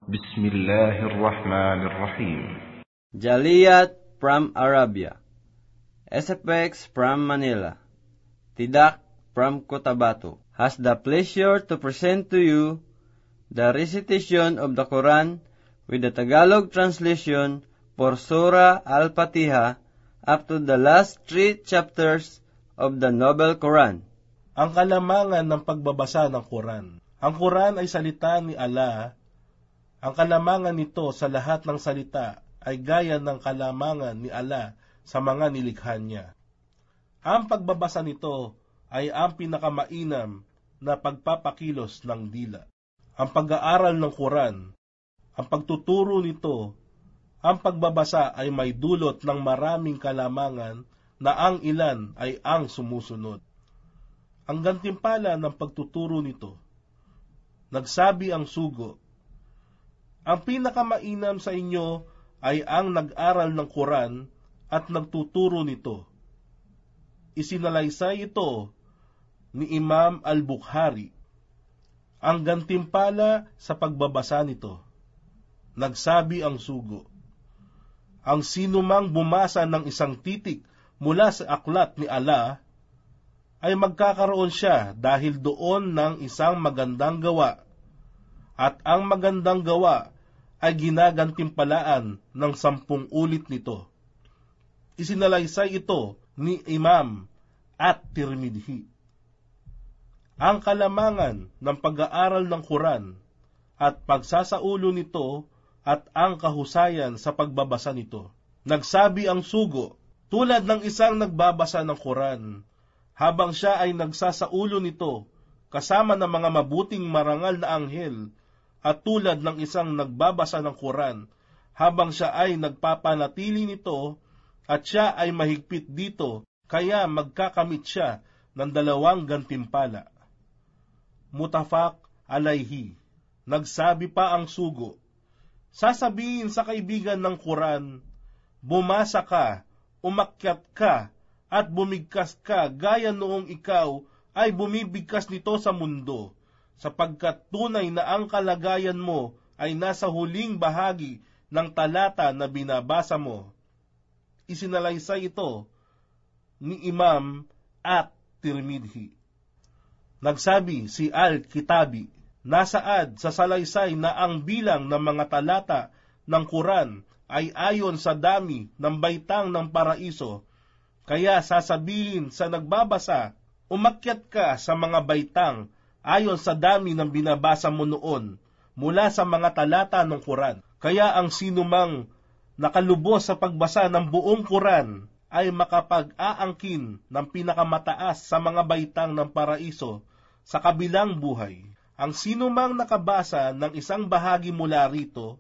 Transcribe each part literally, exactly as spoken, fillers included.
Bismillahirrahmanirrahim. Jaliyat from Arabia. S F X from Manila. Tidak from Cotabato has the pleasure to present to you the recitation of the Quran with the Tagalog translation for Surah Al-Fatiha up to the last three chapters of the Noble Quran. Ang kalamangan ng pagbabasa ng Quran. Ang Quran ay salita ni Allah. Ang kalamangan nito sa lahat ng salita ay gaya ng kalamangan ni Allah sa mga nilikha niya. Ang pagbabasa nito ay ang pinakamainam na pagpapakilos ng dila. Ang pag-aaral ng Quran, ang pagtuturo nito, ang pagbabasa ay may dulot ng maraming kalamangan na ang ilan ay ang sumusunod. Ang gantimpala ng pagtuturo nito, nagsabi ang sugo, ang pinakamainam sa inyo ay ang nag-aral ng Quran at nagtuturo nito. Isinalaysay ito ni Imam Al-Bukhari. Ang gantimpala sa pagbabasa nito, nagsabi ang sugo, ang sinumang bumasa ng isang titik mula sa aklat ni Allah ay magkakaroon siya dahil doon ng isang magandang gawa, at ang magandang gawa ay ginagantimpalaan ng sampung ulit nito. Isinalaysay ito ni Imam At-Tirmidhi. Ang kalamangan ng pag-aaral ng Quran at pagsasaulo nito at ang kahusayan sa pagbabasa nito. Nagsabi ang sugo, tulad ng isang nagbabasa ng Quran, habang siya ay nagsasaulo nito kasama ng mga mabuting marangal na anghel, at tulad ng isang nagbabasa ng Quran habang siya ay nagpapanatili nito at siya ay mahigpit dito, kaya magkakamit siya ng dalawang gantimpala. Mutafaq alayhi. Nagsabi pa ang sugo, sasabihin sa kaibigan ng Quran, bumasa ka, umakyat ka, at bumigkas ka gaya noong ikaw ay bumibigkas nito sa mundo, sapagkat tunay na ang kalagayan mo ay nasa huling bahagi ng talata na binabasa mo. Isinalaysay ito ni Imam At-Tirmidhi. Nagsabi si Al-Kitabi, nasaad sa salaysay na ang bilang ng mga talata ng Quran ay ayon sa dami ng baitang ng paraiso, kaya sasabihin sa nagbabasa, umakyat ka sa mga baitang ayon sa dami ng binabasa mo noon mula sa mga talata ng Quran. Kaya ang sinumang nakalubos sa pagbasa ng buong Quran ay makapag-aangkin ng pinakamataas sa mga baitang ng paraiso sa kabilang buhay. Ang sinumang nakabasa ng isang bahagi mula rito,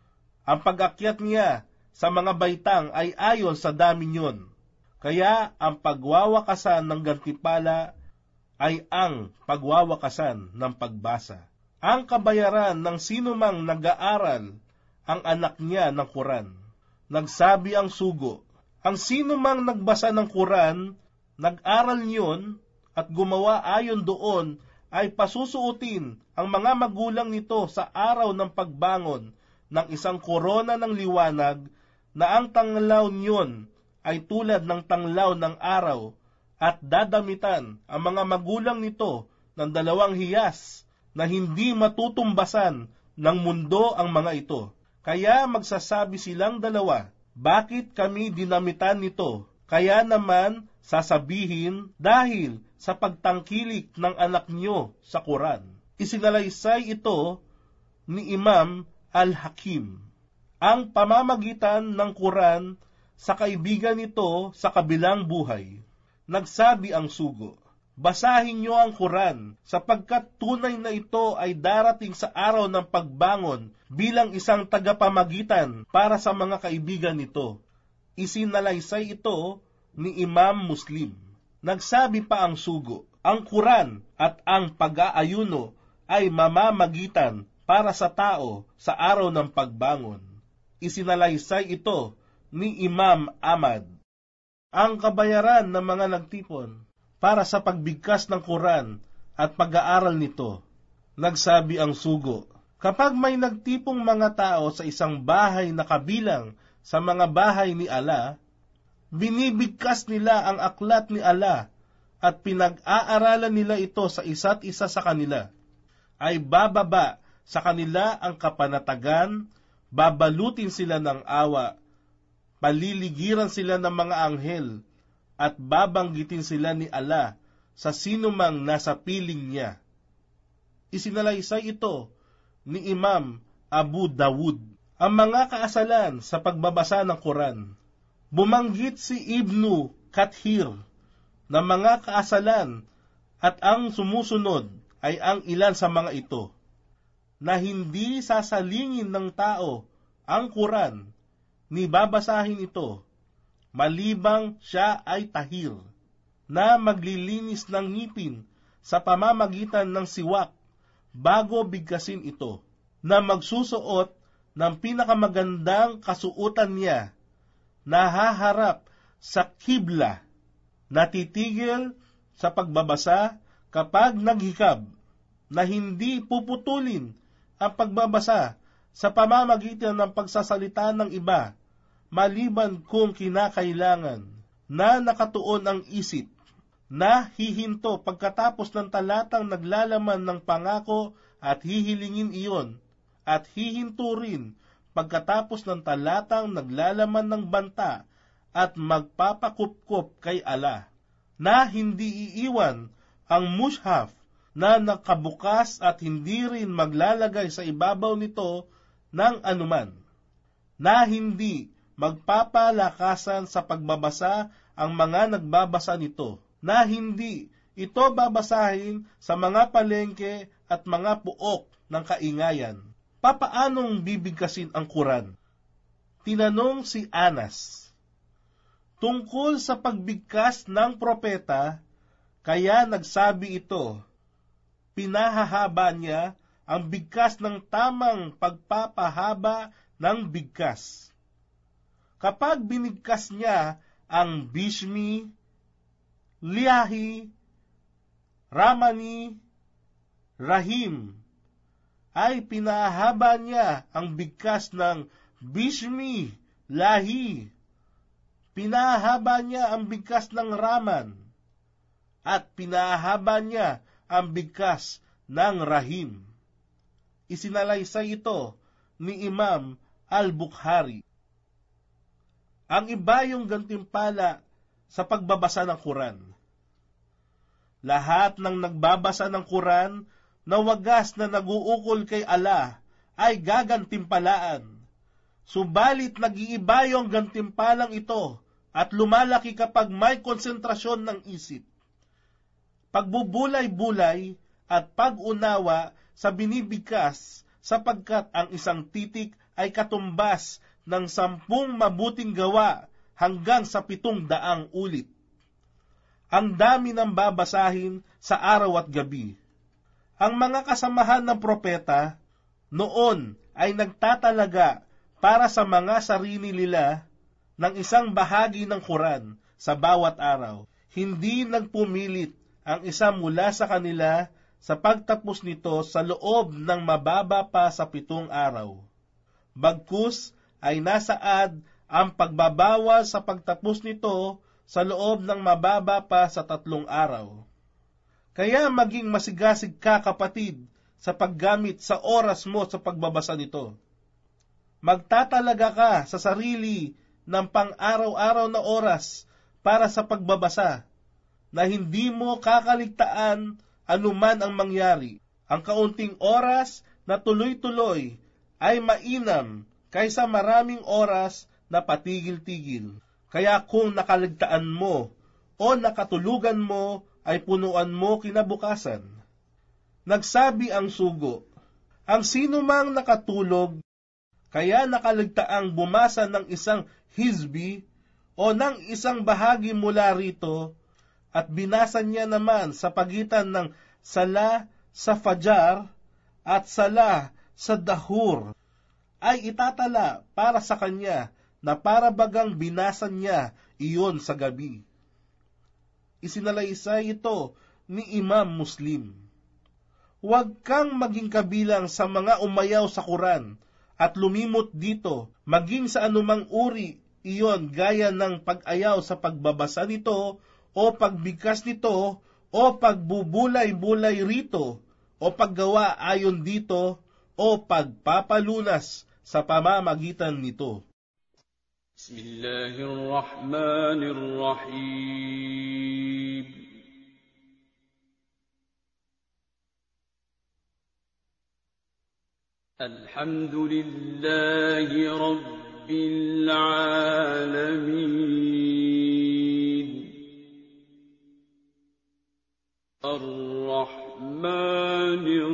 ang pag-akyat niya sa mga baitang ay ayon sa dami niyon. Kaya ang pagwawakasan ng gantimpala ay ang pagwawakasan ng pagbasa. Ang kabayaran ng sinumang nag-aaral ang anak niya ng Quran. Nagsabi ang sugo, ang sinumang nagbasa ng Quran, nag-aral niyon at gumawa ayon doon ay pasusuotin ang mga magulang nito sa araw ng pagbangon ng isang korona ng liwanag na ang tanglaw niyon ay tulad ng tanglaw ng araw, at dadamitan ang mga magulang nito ng dalawang hiyas na hindi matutumbasan ng mundo ang mga ito. Kaya magsasabi silang dalawa, bakit kami dinamitan nito? Kaya naman sasabihin, dahil sa pagtangkilik ng anak niyo sa Quran. Isinalaysay ito ni Imam Al-Hakim. Ang pamamagitan ng Quran sa kaibigan nito sa kabilang buhay. Nagsabi ang sugo, basahin niyo ang Quran sapagkat tunay na ito ay darating sa araw ng pagbangon bilang isang tagapamagitan para sa mga kaibigan nito. Isinalaysay ito ni Imam Muslim. Nagsabi pa ang sugo, ang Quran at ang pag-aayuno ay mamamagitan para sa tao sa araw ng pagbangon. Isinalaysay ito ni Imam Ahmad. Ang kabayaran ng mga nagtipon para sa pagbigkas ng Quran at pag-aaral nito. Nagsabi ang sugo, Kapag may nagtipong mga tao sa isang bahay na kabilang sa mga bahay ni Allah, binibigkas nila ang aklat ni Allah at pinag-aaralan nila ito sa isa't isa sa kanila, ay bababa sa kanila ang kapanatagan, babalutin sila ng awa, paliligiran sila ng mga anghel, at babanggitin sila ni Allah sa sinumang nasa piling niya. Isinalaysay ito ni Imam Abu Dawud. Ang mga kaasalan sa pagbabasa ng Quran. Bumanggit si Ibnu Kathir na mga kaasalan at ang sumusunod ay ang ilan sa mga ito, na hindi sasalingin ng tao ang Quran ni babasahin ito, malibang siya ay tahir, na maglilinis ng ngipin sa pamamagitan ng siwak bago bigkasin ito, na magsusuot ng pinakamagandang kasuutan niya, nahaharap sa kibla, natitigil sa pagbabasa kapag naghikab, na hindi puputulin ang pagbabasa sa pamamagitan ng pagsasalita ng iba, maliban kung kinakailangan, na nakatuon ang isip, na hihinto pagkatapos ng talatang naglalaman ng pangako at hihilingin iyon, at hihinto rin pagkatapos ng talatang naglalaman ng banta at magpapakupkup kay Allah, na hindi iiwan ang mushaf na nakabukas at hindi rin maglalagay sa ibabaw nito ng anuman, na hindi magpapalakasan sa pagbabasa ang mga nagbabasa nito, na hindi ito babasahin sa mga palengke at mga puok ng kaingayan. Papaanong bibigkasin ang Quran? Tinanong si Anas. Tungkol sa pagbigkas ng propeta, kaya nagsabi ito, pinahahaba niya ang bigkas ng tamang pagpapahaba ng bigkas. Kapag binigkas niya ang Bishmi, Liahi, Ramani, Rahim, ay pinahaba niya ang bigkas ng Bishmi, Lahi, pinahaba niya ang bigkas ng Raman, at pinahaba niya ang bigkas ng Rahim. Isinalaysay ito ni Imam Al-Bukhari. Ang iba yung gantimpala sa pagbabasa ng Quran. Lahat ng nagbabasa ng Quran na wagas na naguukol kay Allah ay gagantimpalaan. Subalit nag-iiba yung gantimpalang ito at lumalaki kapag may konsentrasyon ng isip, pagbubulay-bulay at pag-unawa sa binibigkas, sapagkat ang isang titik ay katumbas ng sampung mabuting gawa hanggang sa pitong daang ulit. Ang dami ng babasahin sa araw at gabi. Ang mga kasamahan ng propeta noon ay nagtatalaga para sa mga sarili nila ng isang bahagi ng Quran sa bawat araw. Hindi nagpumilit ang isa mula sa kanila sa pagtapos nito sa loob ng mababa pa sa pitong araw. Bagkus ay nasaad ang pagbabawas sa pagtapos nito sa loob ng mababa pa sa tatlong araw. Kaya maging masigasig ka, kapatid, sa paggamit sa oras mo sa pagbabasa nito. Magtatalaga ka sa sarili ng pang-araw-araw na oras para sa pagbabasa, na hindi mo kakaligtaan anuman ang mangyari. Ang kaunting oras na tuloy-tuloy ay mainam kaysa maraming oras na patigil-tigil. Kaya kung nakaligtaan mo o nakatulugan mo, ay punuan mo kinabukasan. Nagsabi ang sugo, ang sino mang nakatulog, kaya nakaligtaang bumasa ng isang hizbi o ng isang bahagi mula rito, at binasa niya naman sa pagitan ng sala sa fajar at sala sa dahur, ay itatala para sa kanya na para bagang binasa niya iyon sa gabi. Isinalaysay ito ni Imam Muslim. Huwag kang maging kabilang sa mga umayaw sa Quran at lumimot dito, maging sa anumang uri iyon gaya ng pag-ayaw sa pagbabasa nito o pagbigkas nito o pagbubulay-bulay rito o paggawa ayon dito o pagpapalunas sa pamamagitan nito. Bismillahirrahmanirrahim. Alhamdulillahi Rabbil Alamin. Ar-Rahmanir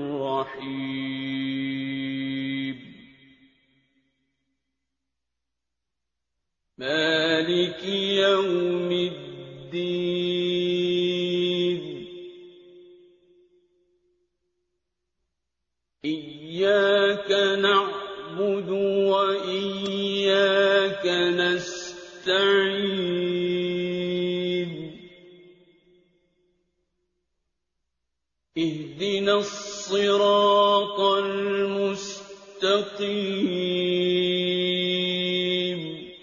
Rahim. Maliki Yawmiddin. Iyyaka na'budu wa iyyaka nasta'in. Ihdinas siratal mustaqim.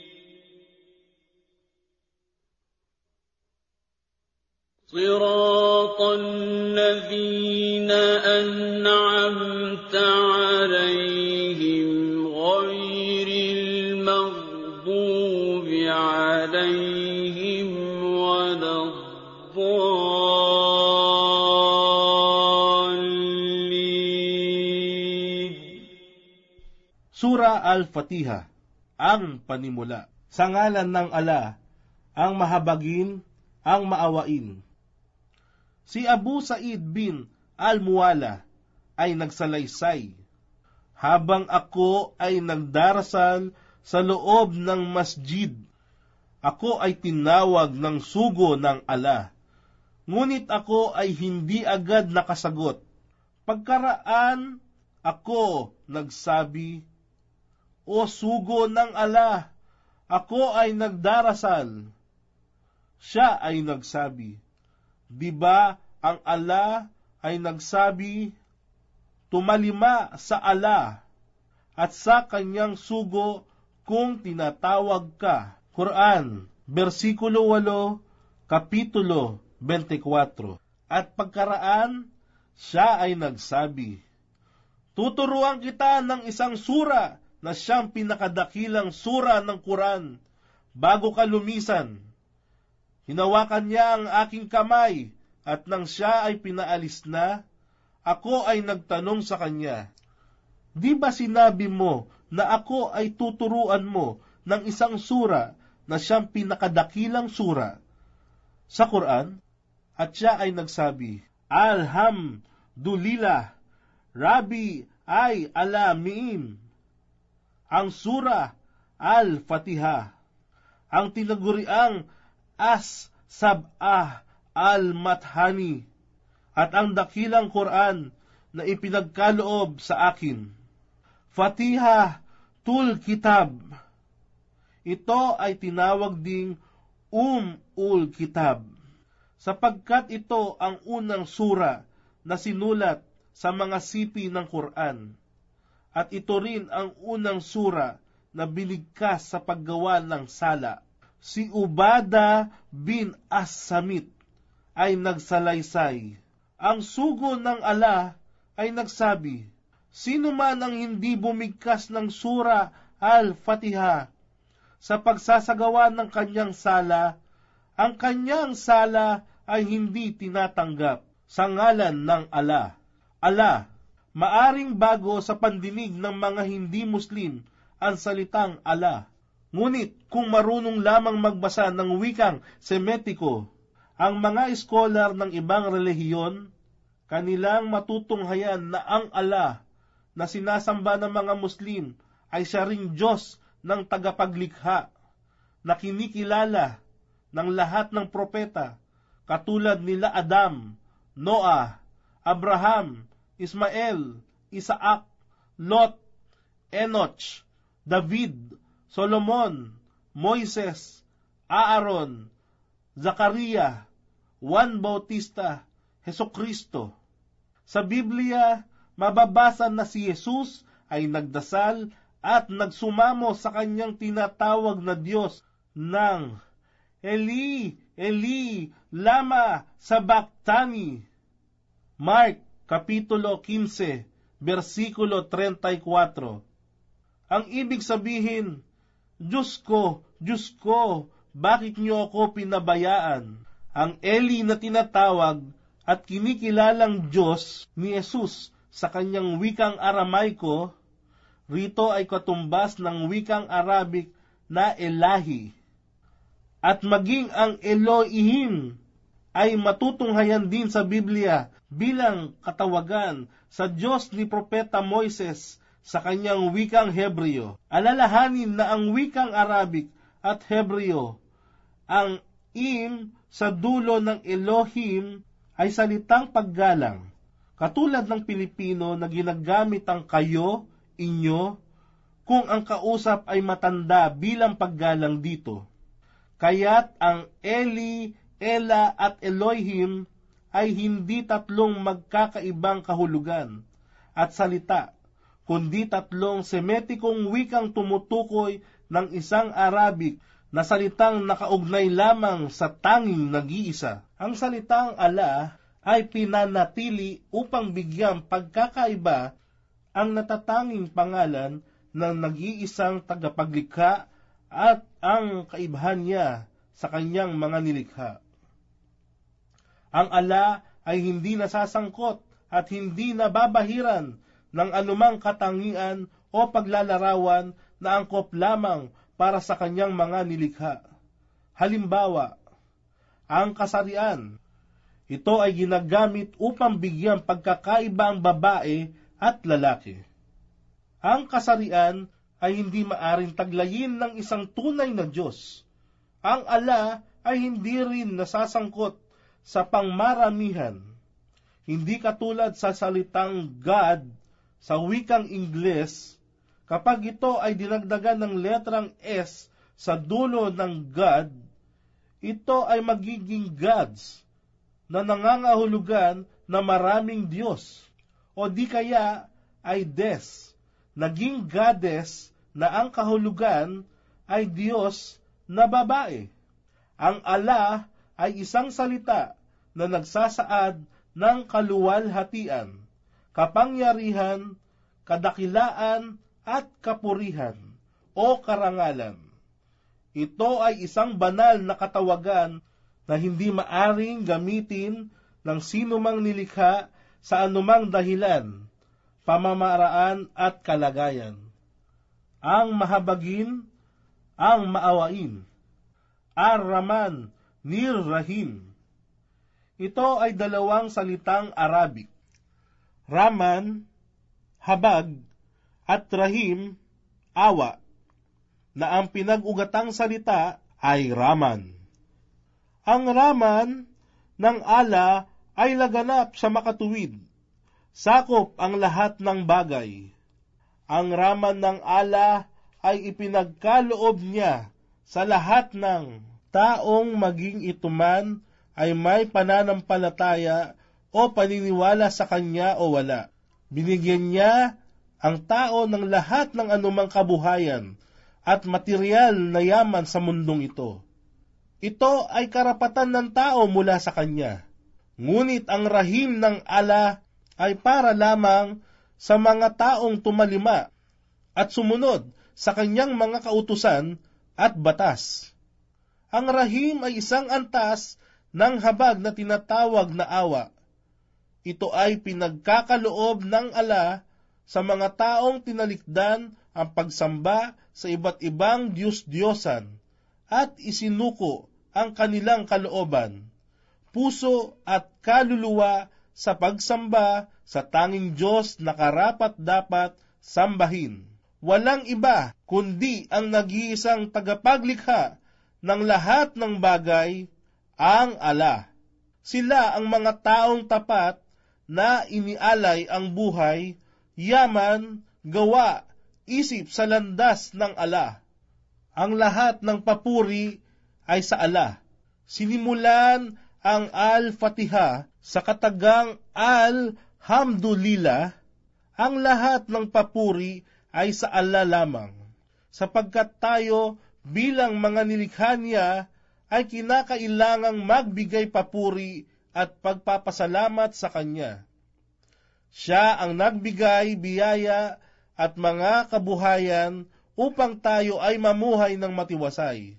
Siratal ladzina an'amta 'alaihim ghairil maghdubi 'alaihim waladdallin. Sura Al-Fatiha, ang panimula. Sa ngalan ng Allah, ang mahabagin, ang maawain. Si Abu Sa'id bin Al-Muwala ay nagsalaysay, habang ako ay nagdarasal sa loob ng masjid. Ako ay tinawag ng sugo ng Allah, ngunit ako ay hindi agad nakasagot. Pagkaraan, ako nagsabi, O sugo ng Allah, ako ay nagdarasal. Siya ay nagsabi, Di ba ang Allah ay nagsabi, tumalima sa Allah at sa kanyang sugo kung tinatawag ka. Quran, versikulo eight, kapitulo twenty-four. At pagkaraan, siya ay nagsabi, tuturuan kita ng isang sura na siyang pinakadakilang sura ng Quran bago ka lumisan. Hinawakan niya ang aking kamay, at nang siya ay pinaalis na, ako ay nagtanong sa kanya, Di ba sinabi mo na ako ay tuturuan mo ng isang sura na siyang pinakadakilang sura sa Quran? At siya ay nagsabi, Alhamdulillah, Rabbi ay alamin. Ang sura Al-Fatiha, ang tinaguriang As-Sab'ah Al-Mathani, at ang dakilang Quran na ipinagkaloob sa akin. Fatiha tul Kitab. Ito ay tinawag ding Um-ul Kitab, sapagkat ito ang unang sura na sinulat sa mga sipi ng Quran, at ito rin ang unang sura na binigkas sa paggawa ng sala. Si Ubada bin As-Samit ay nagsalaysay. Ang sugo ng Allah ay nagsabi, sino man ang hindi bumigkas ng sura Al-Fatiha sa pagsasagawa ng kanyang sala, ang kanyang sala ay hindi tinatanggap sa ngalan ng Allah. Allah, maaring bago sa pandinig ng mga hindi Muslim ang salitang Allah. Ngunit kung marunong lamang magbasa ng wikang Semetiko ang mga scholar ng ibang relihiyon, kanilang matutunghayan na ang Allah na sinasamba ng mga Muslim ay siya ring Diyos ng tagapaglikha, na kinikilala ng lahat ng propeta, katulad nila Adam, Noah, Abraham, Ismael, Isaac, Lot, Enoch, David, Solomon, Moises, Aaron, Zakaria, Juan Bautista, Hesukristo. Sa Biblia, mababasa na si Jesus ay nagdasal at nagsumamo sa kanyang tinatawag na Diyos ng Eli, Eli, lama sabachthani. Mark, Kapitulo fifteen, versikulo thirty-four. Ang ibig sabihin, Diyos ko, Diyos ko, bakit niyo ako pinabayaan? Ang Eli na tinatawag at kinikilalang Diyos ni Jesus sa kanyang wikang Aramaiko, rito ay katumbas ng wikang Arabic na Elahi. At maging ang Elohim ay matutunghayan din sa Biblia bilang katawagan sa Diyos ni Propeta Moises sa kanyang wikang Hebreo. Alalahanin na ang wikang Arabic at Hebreo, ang im sa dulo ng Elohim ay salitang paggalang, katulad ng Pilipino na ginagamit ang kayo, inyo, kung ang kausap ay matanda bilang paggalang dito. Kaya't ang Eli, Ela at Elohim ay hindi tatlong magkakaibang kahulugan at salita, kundi tatlong semetikong wikang tumutukoy ng isang Arabic na salitang nakaugnay lamang sa tanging nag-iisa. Ang salitang ala ay pinanatili upang bigyang pagkakaiba ang natatanging pangalan ng nag-iisang tagapaglikha at ang kaibahan niya sa kanyang mga nilikha. Ang ala ay hindi nasasangkot at hindi nababahiran ng anumang katangian o paglalarawan na angkop lamang para sa kanyang mga nilikha. Halimbawa, ang kasarian. Ito ay ginagamit upang bigyang pagkakaiba ang babae at lalaki. Ang kasarian ay hindi maaring taglayin ng isang tunay na Diyos. Ang ala ay hindi rin nasasangkot sa pangmaramihan. Hindi katulad sa salitang God sa wikang Ingles, kapag ito ay dinagdagan ng letrang S sa dulo ng God, ito ay magiging gods na nangangahulugan na maraming Diyos, o di kaya ay des, naging goddess na ang kahulugan ay Diyos na babae. Ang ala ay isang salita na nagsasaad ng kaluwalhatian, kapangyarihan, kadakilaan at kapurihan o karangalan. Ito ay isang banal na katawagan na hindi maaring gamitin ng sinumang nilikha sa anumang dahilan, pamamaraan at kalagayan. Ang mahabagin, ang maawain, Ar-Rahman, Nir-Rahim. Ito ay dalawang salitang Arabic. Rahman, habag, at Rahim, awa, na ang pinag-ugatang salita ay Rahman. Ang Rahman ng ala ay laganap sa makatuwid. Sakop ang lahat ng bagay. Ang Rahman ng ala ay ipinagkaloob niya sa lahat ng taong maging ito man ay may pananampalataya o paniniwala sa kanya o wala. Binigyan niya ang tao ng lahat ng anumang kabuhayan at material na yaman sa mundong ito. Ito ay karapatan ng tao mula sa kanya. Ngunit ang rahim ng ala ay para lamang sa mga taong tumalima at sumunod sa kanyang mga kautusan at batas. Ang rahim ay isang antas ng habag na tinatawag na awa. Ito ay pinagkakaloob ng ala sa mga taong tinalikdan ang pagsamba sa iba't ibang Diyos-Diyosan at isinuko ang kanilang kalooban, puso at kaluluwa sa pagsamba sa tanging Diyos na karapat-dapat sambahin. Walang iba kundi ang nag-iisang tagapaglikha ng lahat ng bagay, ang ala. Sila ang mga taong tapat na inialay ang buhay, yaman, gawa, isip sa landas ng ala. Ang lahat ng papuri ay sa ala. Sinimulan ang Al-Fatiha sa katagang Hamdulillah, ang lahat ng papuri ay sa Allah lamang, sapagkat tayo bilang mga nilikha niya ay kinakailangang magbigay papuri at pagpapasalamat sa Kanya. Siya ang nagbigay biyaya at mga kabuhayan upang tayo ay mamuhay ng matiwasay.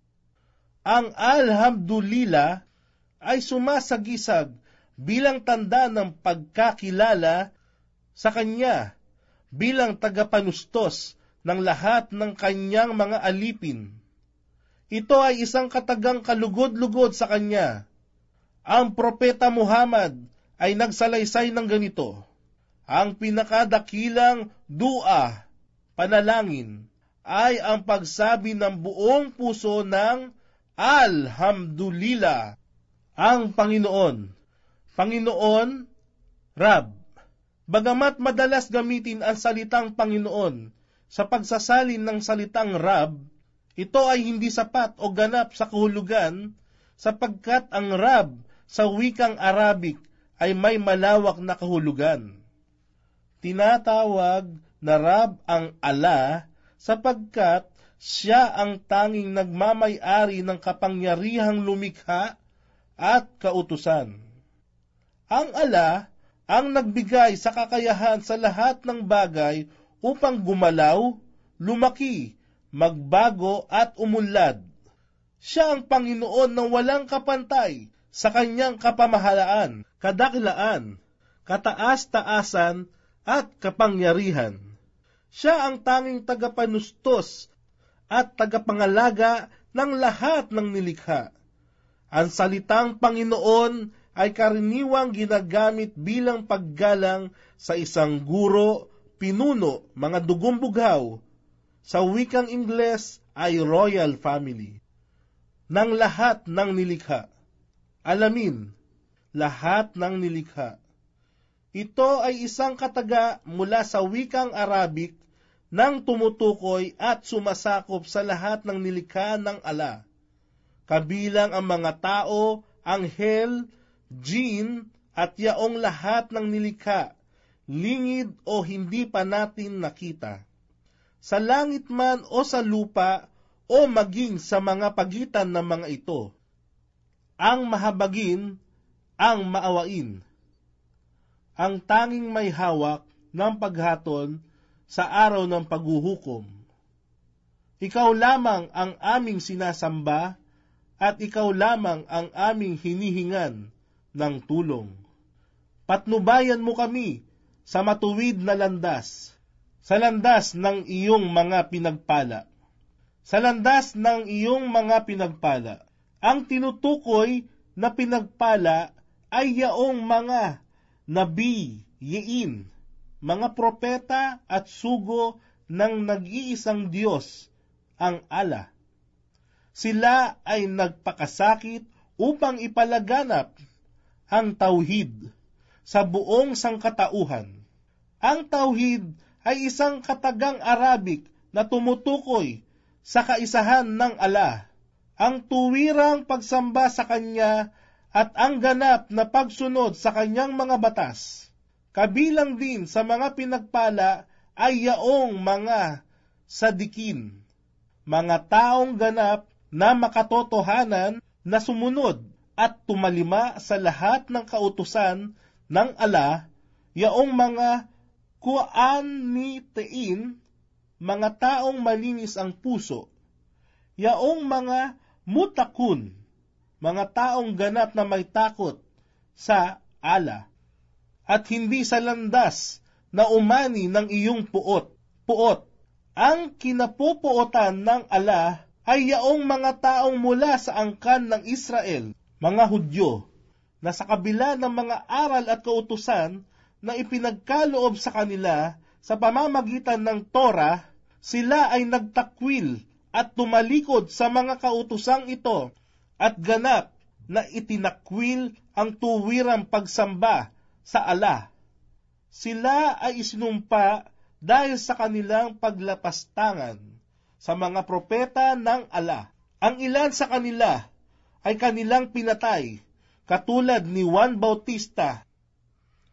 Ang Alhamdulillah ay sumasagisag bilang tanda ng pagkakilala sa Kanya bilang tagapanustos ng lahat ng Kanyang mga alipin. Ito ay isang katagang kalugod-lugod sa Kanya. Ang Propeta Muhammad ay nagsalaysay ng ganito: ang pinakadakilang dua, panalangin, ay ang pagsabi ng buong puso ng Alhamdulillah. Ang Panginoon, Panginoon, Rab. Bagamat madalas gamitin ang salitang Panginoon sa pagsasalin ng salitang Rab, ito ay hindi sapat o ganap sa kahulugan sapagkat ang Rab sa wikang Arabic ay may malawak na kahulugan. Tinatawag na Rab ang Allah sapagkat siya ang tanging nagmamay-ari ng kapangyarihang lumikha at kautusan. Ang Allah ang nagbigay sa kakayahan sa lahat ng bagay upang gumalaw, lumaki, magbago at umunlad. Siya ang Panginoon ng walang kapantay sa Kanyang kapamahalaan, kadakilaan, kataas-taasan at kapangyarihan. Siya ang tanging tagapanustos at tagapangalaga ng lahat ng nilikha. Ang salitang Panginoon ay karaniwang ginagamit bilang paggalang sa isang guro, pinuno, mga dugong bughaw. Sa wikang Ingles ay royal family. Ng lahat ng nilikha. Alamin, lahat ng nilikha. Ito ay isang kataga mula sa wikang Arabic nang tumutukoy at sumasakop sa lahat ng nilikha ng Allah, kabilang ang mga tao, anghel, jin, at yaong lahat ng nilikha, lingid o hindi pa natin nakita, sa langit man o sa lupa o maging sa mga pagitan ng mga ito, ang mahabagin, ang maawain, ang tanging may hawak ng paghatol sa araw ng paghuhukom. Ikaw lamang ang aming sinasamba at ikaw lamang ang aming hinihingan ng tulong. Patnubayan mo kami sa matuwid na landas, sa landas ng iyong mga pinagpala. Sa landas ng iyong mga pinagpala. Ang tinutukoy na pinagpala ay yaong mga nabi, yiin, mga propeta at sugo ng nag-iisang Diyos, ang Allah. Sila ay nagpakasakit upang ipalaganap ang tauhid sa buong sangkatauhan. Ang tauhid ay isang katagang Arabic na tumutukoy sa kaisahan ng Allah, ang tuwirang pagsamba sa Kanya at ang ganap na pagsunod sa Kanyang mga batas. Kabilang din sa mga pinagpala ay yaong mga sadikin, mga taong ganap na makatotohanan na sumunod at tumalima sa lahat ng kautusan ng Allah, yaong mga kuanitain, mga taong malinis ang puso, yaong mga mutakun, mga taong ganap na may takot sa Allah, at hindi sa landas na umani ng iyong puot. Puot. Ang kinapupuotan ng Allah ay yaong mga taong mula sa angkan ng Israel, mga Hudyo, na sa kabila ng mga aral at kautusan na ipinagkaloob sa kanila sa pamamagitan ng Torah, sila ay nagtakwil at tumalikod sa mga kautusang ito at ganap na itinakwil ang tuwirang pagsamba sa Allah. Sila ay isinumpa dahil sa kanilang paglapastangan sa mga propeta ng Allah. Ang ilan sa kanila ay kanilang pinatay, katulad ni Juan Bautista.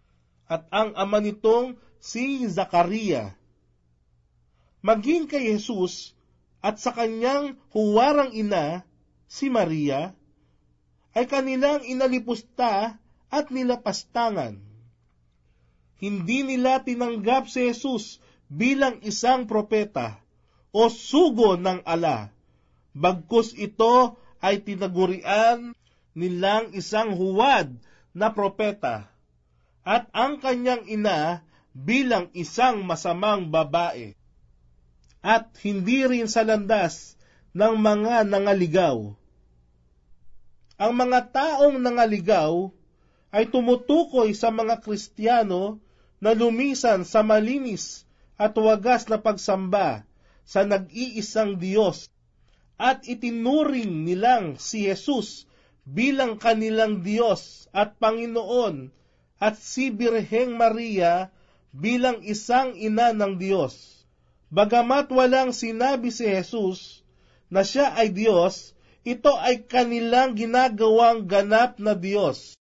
at ang ama nitong si Zakaria. Maging kay Jesus at sa kanyang huwarang ina, si Maria, ay kanilang inalipusta at nilapastangan. Hindi nila tinanggap si Jesus bilang isang propeta o sugo ng ala, bagkus ito ay tinagurian nilang isang huwad na propeta at ang kanyang ina bilang isang masamang babae, at hindi rin sa landas ng mga nangaligaw. Ang mga taong nangaligaw ay tumutukoy sa mga Kristiyano na lumisan sa malinis at wagas na pagsamba sa nag-iisang Diyos at itinuring nilang si Jesus bilang kanilang Diyos at Panginoon at si Birheng Maria bilang isang ina ng Diyos. Bagamat walang sinabi si Jesus na siya ay Diyos, ito ay kanilang ginagawang ganap na Diyos.